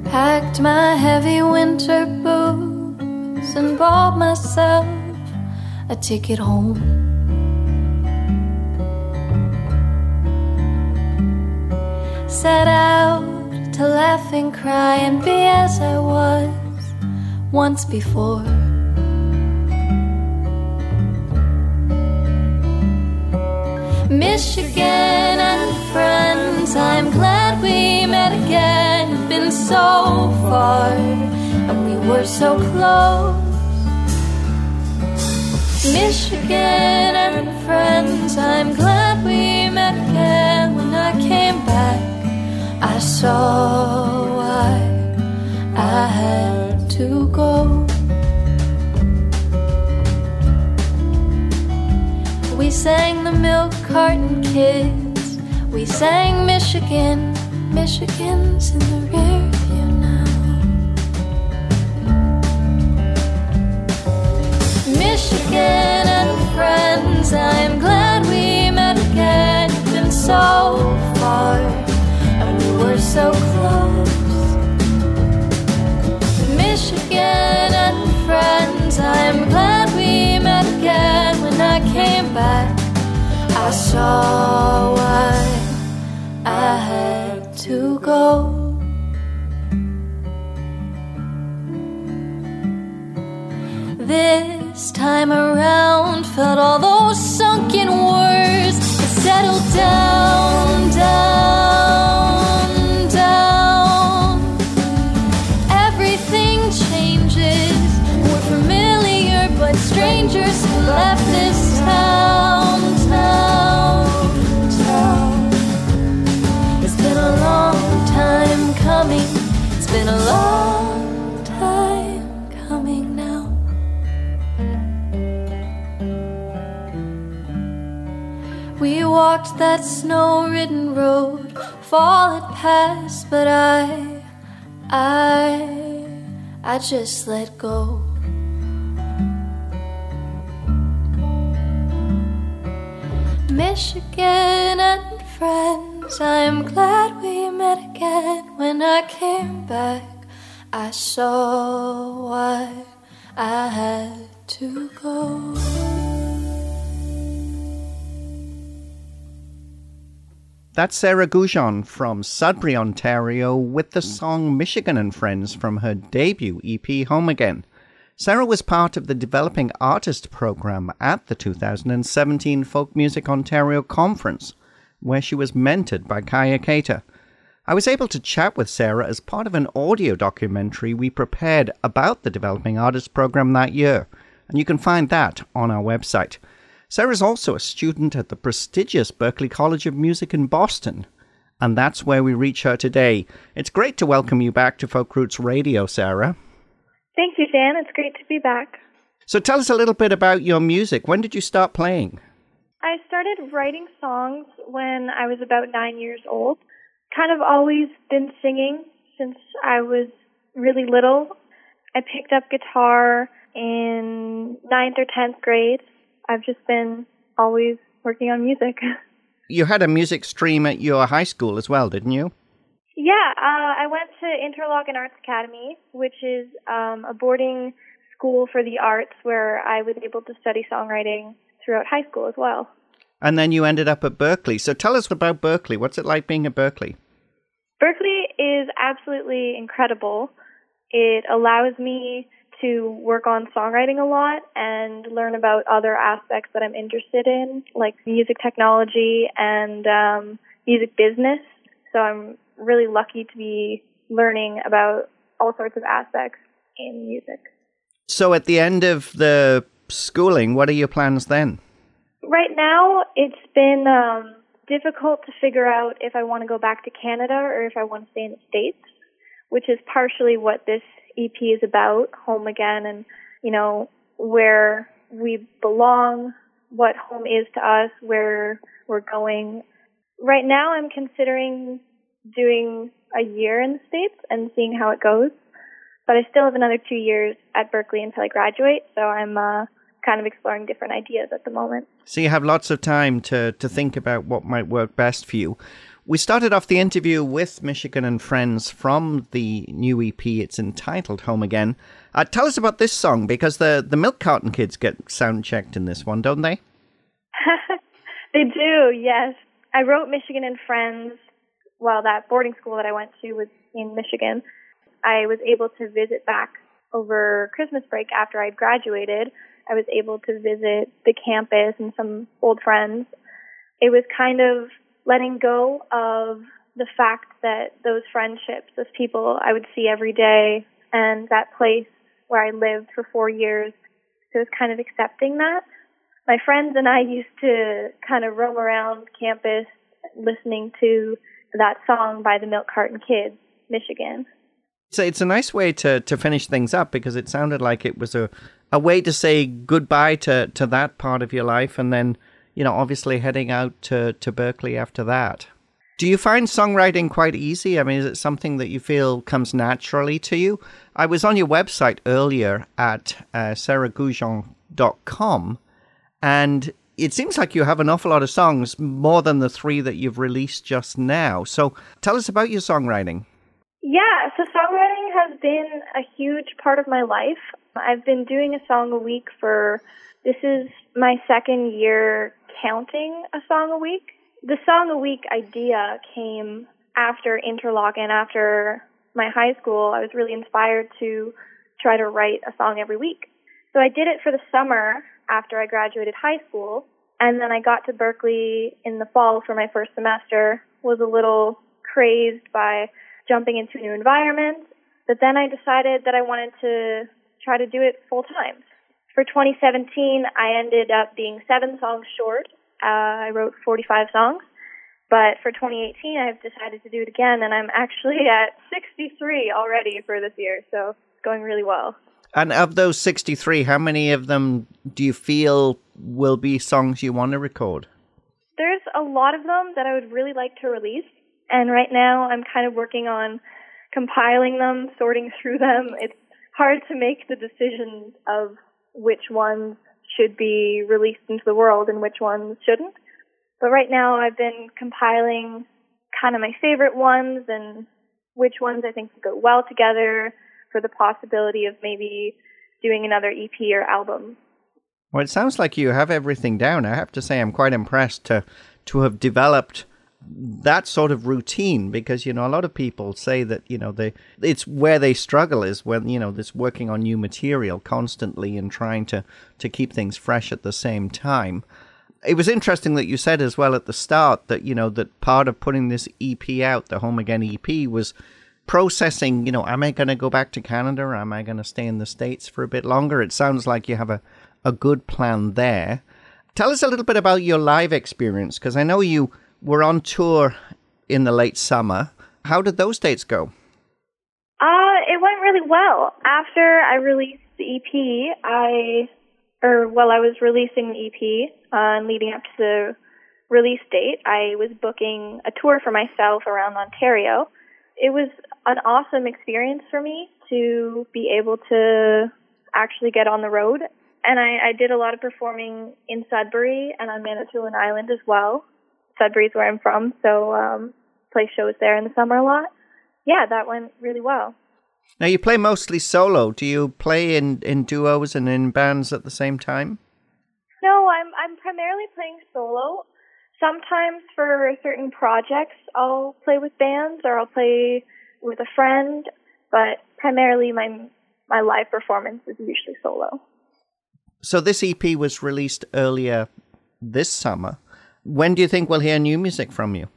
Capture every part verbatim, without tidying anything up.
Packed my heavy winter boots and bought myself a ticket home. Set out to laugh and cry and be as I was once before. Michigan and friends, I'm glad we met again. It's been so far and we were so close. Michigan and friends, I'm glad we met again. When I came back, I saw why I had to go. We sang the Milk Carton Kids. We sang Michigan. Michigan's in the rear view now. Michigan and friends, I'm glad we met again. It's been so far and we were so close. Michigan and friends, I'm glad we met again. When I came back, I saw why I had to go. This time around, felt all those sunken words settle down, down, down. Everything changes. We're familiar but strangers who left this town, town, town. It's been a long time coming. It's been a long time coming now. We walked that snow-ridden road, fall had passed, but I, I, I just let go. Michigan and friends, I'm glad we met again. When I came back, I saw why I had to go. That's Sarah Goujon from Sudbury, Ontario, with the song Michigan and Friends from her debut E P, Home Again. Sarah was part of the Developing Artist Programme at the two thousand seventeen Folk Music Ontario Conference, where she was mentored by Kaya Keita. I was able to chat with Sarah as part of an audio documentary we prepared about the Developing Artist Programme that year, and you can find that on our website. Sarah's also a student at the prestigious Berklee College of Music in Boston, and that's where we reach her today. It's great to welcome you back to Folk Roots Radio, Sarah. Thank you, Dan. It's great to be back. So tell us a little bit about your music. When did you start playing? I started writing songs when I was about nine years old. Kind of always been singing since I was really little. I picked up guitar in ninth or tenth grade. I've just been always working on music. You had a music stream at your high school as well, didn't you? Yeah, uh, I went to Interlochen Arts Academy, which is um, a boarding school for the arts where I was able to study songwriting throughout high school as well. And then you ended up at Berklee. So tell us about Berklee. What's it like being at Berklee? Berklee is absolutely incredible. It allows me to work on songwriting a lot and learn about other aspects that I'm interested in, like music technology and um, music business. So I'm really lucky to be learning about all sorts of aspects in music. So at the end of the schooling, what are your plans then? Right now, it's been um, difficult to figure out if I want to go back to Canada or if I want to stay in the States, which is partially what this E P is about, Home Again, and, you know, where we belong, what home is to us, where we're going. Right now, I'm considering doing a year in the States and seeing how it goes, but I still have another two years at Berklee until I graduate, so I'm uh, kind of exploring different ideas at the moment. So you have lots of time to, to think about what might work best for you. We started off the interview with Michigan and Friends from the new E P. It's entitled Home Again. Uh, tell us about this song, because the, the Milk Carton Kids get sound checked in this one, don't they? They do, yes. I wrote Michigan and Friends while that boarding school that I went to was in Michigan. I was able to visit back over Christmas break after I'd graduated. I was able to visit the campus and some old friends. It was kind of letting go of the fact that those friendships, those people I would see every day, and that place where I lived for four years, so it was kind of accepting that. My friends and I used to kind of roam around campus listening to that song by the Milk Carton Kids, Michigan. So it's a nice way to, to finish things up, because it sounded like it was a, a way to say goodbye to, to that part of your life, and then, you know, obviously heading out to, to Berklee after that. Do you find songwriting quite easy? I mean, is it something that you feel comes naturally to you? I was on your website earlier at uh, sarah goujon dot com, and it seems like you have an awful lot of songs, more than the three that you've released just now. So tell us about your songwriting. Yeah, so songwriting has been a huge part of my life. I've been doing a song a week for, this is my second year counting a song a week. The song a week idea came after Interlochen, after my high school. I was really inspired to try to write a song every week. So I did it for the summer after I graduated high school, and then I got to Berklee in the fall for my first semester, was a little crazed by jumping into a new environment, but then I decided that I wanted to try to do it full time. For twenty seventeen, I ended up being seven songs short. Uh, I wrote forty-five songs, but for twenty eighteen, I've decided to do it again, and I'm actually at sixty-three already for this year, so it's going really well. And of those sixty-three, how many of them do you feel will be songs you want to record? There's a lot of them that I would really like to release, and right now I'm kind of working on compiling them, sorting through them. It's hard to make the decision of which ones should be released into the world and which ones shouldn't. But right now I've been compiling kind of my favorite ones and which ones I think go well together for the possibility of maybe doing another E P or album. Well, it sounds like you have everything down. I have to say I'm quite impressed to to have developed that sort of routine, because, you know, a lot of people say that, you know, they it's where they struggle is when, you know, this working on new material constantly and trying to, to keep things fresh at the same time. It was interesting that you said as well at the start that, you know, that part of putting this E P out, the Home Again E P, was processing, you know, am I going to go back to Canada or am I going to stay in the States for a bit longer? It sounds like you have a, a good plan there. Tell us a little bit about your live experience, because I know you were on tour in the late summer. How did those dates go? Uh, it went really well. After I released the E P, I, or while I was releasing the E P uh, and leading up to the release date, I was booking a tour for myself around Ontario. It was an awesome experience for me to be able to actually get on the road. And I, I did a lot of performing in Sudbury and on Manitoulin Island as well. Sudbury is where I'm from, so um, play shows there in the summer a lot. Yeah, that went really well. Now, you play mostly solo. Do you play in, in duos and in bands at the same time? No, I'm I'm primarily playing solo. Sometimes for certain projects, I'll play with bands or I'll play with a friend, but primarily my my live performance is usually solo. So this E P was released earlier this summer. When do you think we'll hear new music from you?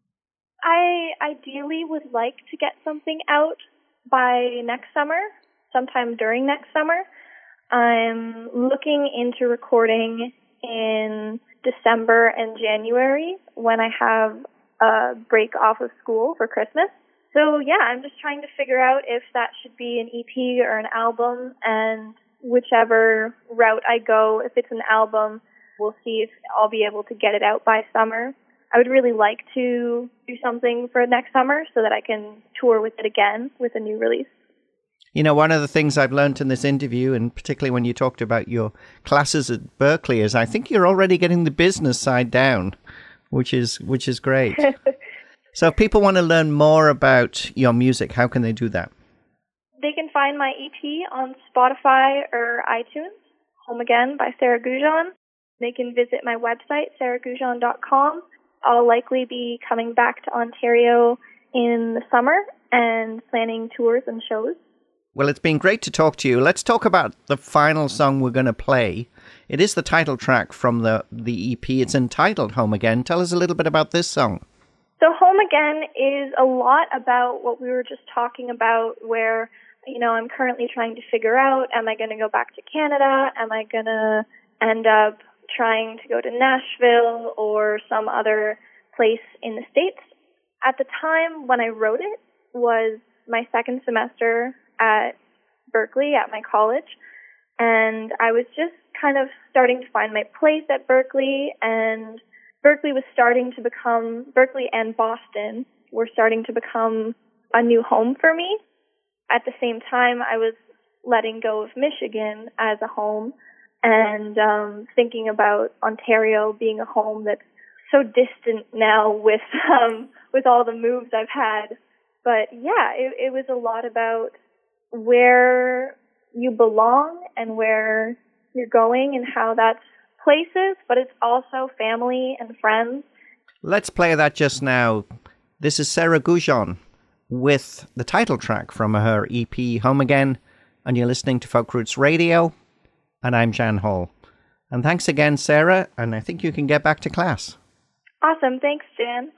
I ideally would like to get something out by next summer, sometime during next summer. I'm looking into recording in December and January when I have a break off of school for Christmas. So yeah, I'm just trying to figure out if that should be an E P or an album, and whichever route I go, if it's an album, we'll see if I'll be able to get it out by summer. I would really like to do something for next summer so that I can tour with it again with a new release. You know, one of the things I've learned in this interview, and particularly when you talked about your classes at Berklee, is I think you're already getting the business side down, which is which is great. So if people want to learn more about your music, how can they do that? They can find my E P on Spotify or iTunes, Home Again by Sarah Goujon. They can visit my website, sarah goujon dot com. I'll likely be coming back to Ontario in the summer and planning tours and shows. Well, it's been great to talk to you. Let's talk about the final song we're going to play. It is the title track from the, the E P. It's entitled Home Again. Tell us a little bit about this song. So Home Again is a lot about what we were just talking about, where, you know, I'm currently trying to figure out, am I going to go back to Canada? Am I going to end up trying to go to Nashville or some other place in the States? At the time when I wrote it was my second semester at Berkeley, at my college, and I was just kind of starting to find my place at Berkeley, and Berkeley was starting to become, Berkeley and Boston were starting to become a new home for me. At the same time, I was letting go of Michigan as a home and um, thinking about Ontario being a home that's so distant now with um, with all the moves I've had. But yeah, it, it was a lot about where you belong and where you're going and how that's places, but it's also family and friends. Let's play that just now. This is Sarah Goujon with the title track from her E P Home Again, and you're listening to Folk Roots Radio, and I'm Jan Hall. And thanks again, Sarah, and I think you can get back to class. Awesome. Thanks, Jan.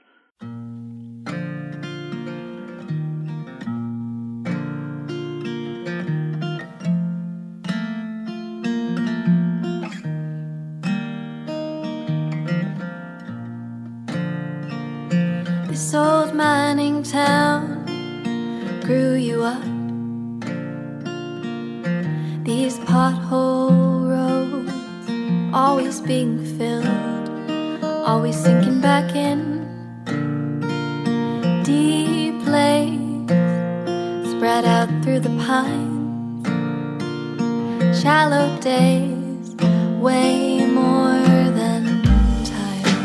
This old mining town grew you up. These pothole roads always being filled, always sinking back in. Deep lakes spread out through the pines. Shallow days, way more than time.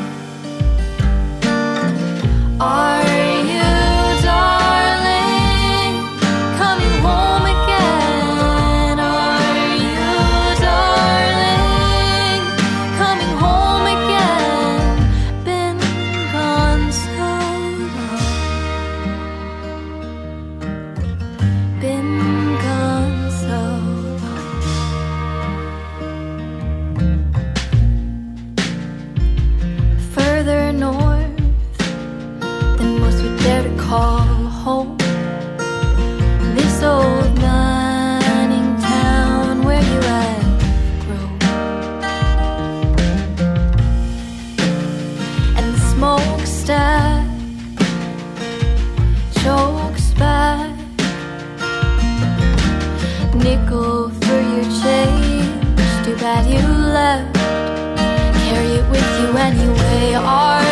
Are you, darling, coming home again? Are you, darling, coming home again? Been gone so long. Been gone so long. Further north dare to call home. This old mining town where you have grown, and the smokestack chokes back. Nickel for your change. Too bad you left. Carry it with you anyway. Are